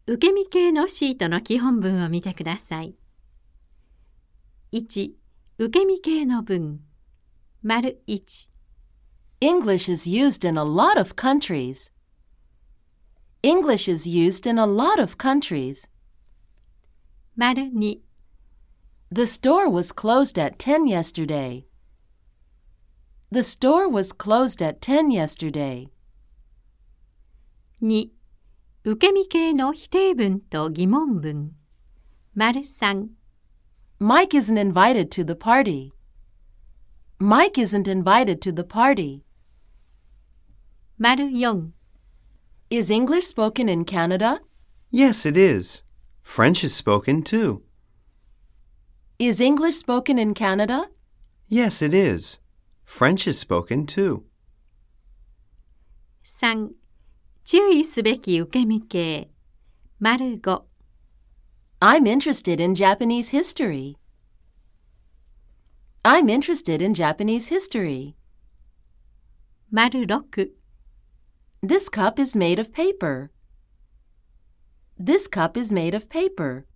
受け身系のシートの基本文を見てください。1、受け身系の文。丸1。 English is used in a lot of countries. English is used in a lot of countries. 丸2。 The store was closed at 10 yesterday. The store was closed at 10 yesterday. 2、受け身系の否定文と疑問文。丸3。 Mike isn't invited to the party. Mike isn't invited to the party. 丸4。 Is English spoken in Canada? Yes, it is. French is spoken too. Is English spoken in Canada? Yes, it is. French is spoken too. 3、注意すべき受け身系。丸5。 I'm interested in Japanese history. I'm interested in Japanese history. 丸6。 This cup is made of paper. This cup is made of paper.